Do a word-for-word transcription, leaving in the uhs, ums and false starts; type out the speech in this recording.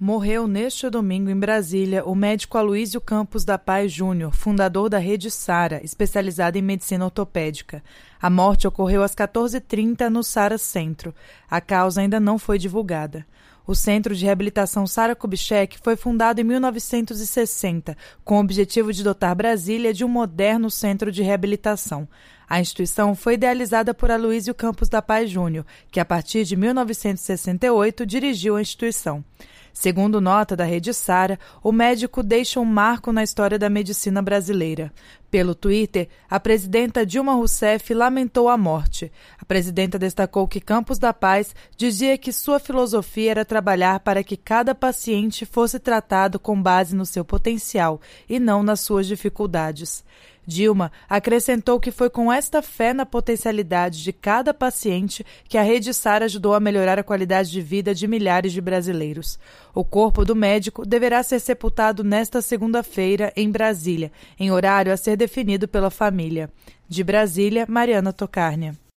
Morreu neste domingo em Brasília o médico Aloísio Campos da Paz Júnior, fundador da Rede Sara, especializada em medicina ortopédica. A morte ocorreu às quatorze e trinta no Sara Centro. A causa ainda não foi divulgada. O Centro de Reabilitação Sara Kubitschek foi fundado em mil novecentos e sessenta, com o objetivo de dotar Brasília de um moderno centro de reabilitação. A instituição foi idealizada por Aloísio Campos da Paz Júnior, que a partir de mil novecentos e sessenta e oito dirigiu a instituição. Segundo nota da Rede Sara, o médico deixa um marco na história da medicina brasileira. Pelo Twitter, a presidenta Dilma Rousseff lamentou a morte. A presidenta destacou que Campos da Paz dizia que sua filosofia era trabalhar para que cada paciente fosse tratado com base no seu potencial e não nas suas dificuldades. Dilma acrescentou que foi com esta fé na potencialidade de cada paciente que a Rede Sara ajudou a melhorar a qualidade de vida de milhares de brasileiros. O corpo do médico deverá ser sepultado nesta segunda-feira em Brasília, em horário a ser definido pela família. De Brasília, Mariana Tokarnia.